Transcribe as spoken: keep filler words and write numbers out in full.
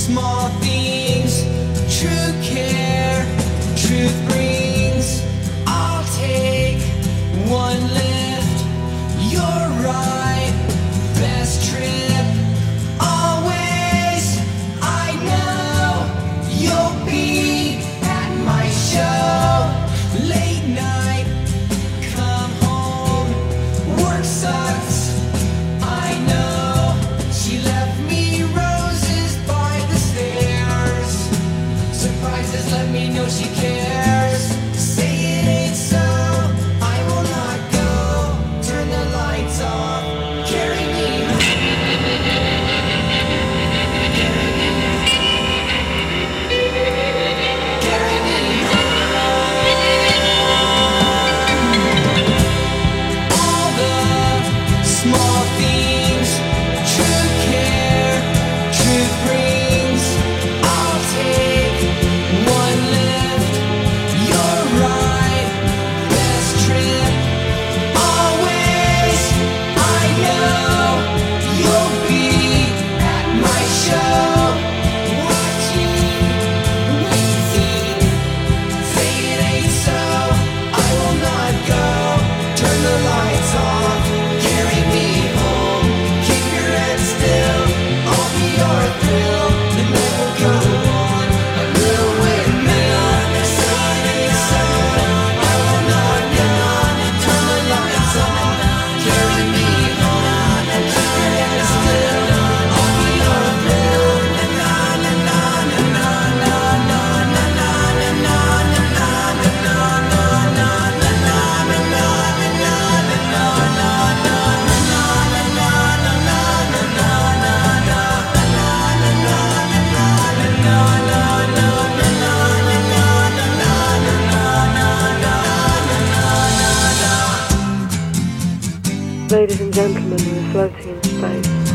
small things, true care, truth brings. I'll take one lift, you're right, best trip. Always, I know you'll be at my show. Late night, come home, work sucks. I know she left me roses by the stairs. Surprises let me know she cares. Say it ain't so, I will not go. Turn the lights off, carry me home. Carry me home. All the small things, true care, truth brings. I'll take one lift, you're right, best trip. Always, I know you'll be at my show. Watching, waiting, say it ain't so, I will not go. Turn the lights off, carry me home. Keep your head still, I'll be your thrill. The night will go on, a little windmill. Say it ain't so, I will not go. Turn the lights off, carry me home. Keep your head still, I'll be your thrill. Na na na na na na na na na na na na Ladies and gentlemen, we're floating in space.